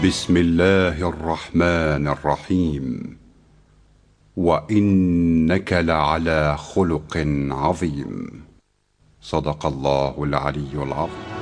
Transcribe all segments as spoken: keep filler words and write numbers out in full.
بسم الله الرحمن الرحيم. وإنك لعلى خلق عظيم. صدق الله العلي العظيم.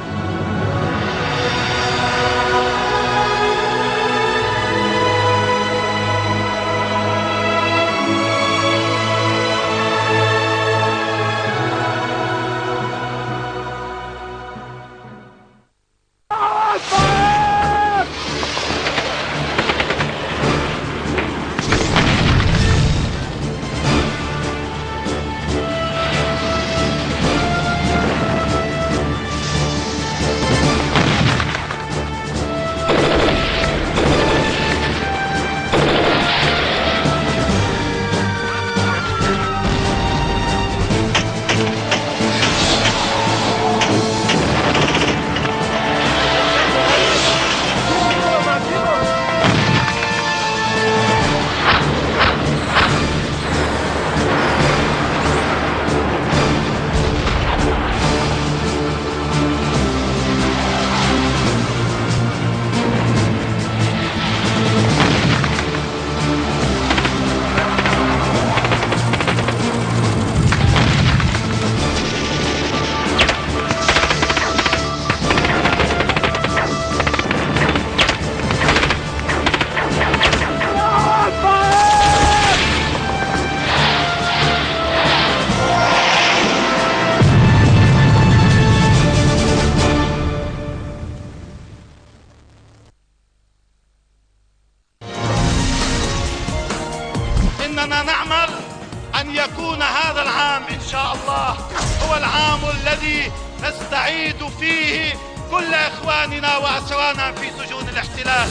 إننا نعمل أن يكون هذا العام إن شاء الله هو العام الذي نستعيد فيه كل إخواننا وأسرانا في سجون الاحتلال.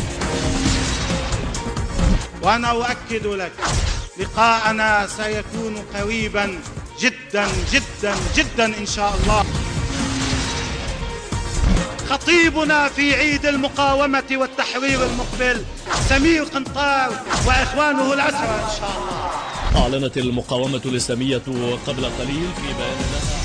وأنا أؤكد لك لقاءنا سيكون قريبا جدا جدا جدا إن شاء الله. خطيبنا في عيد المقاومة والتحرير المقبل سمير قنطار وإخوانه الأسرى إن شاء الله. أعلنت المقاومة الإسلامية قبل قليل في بيان لها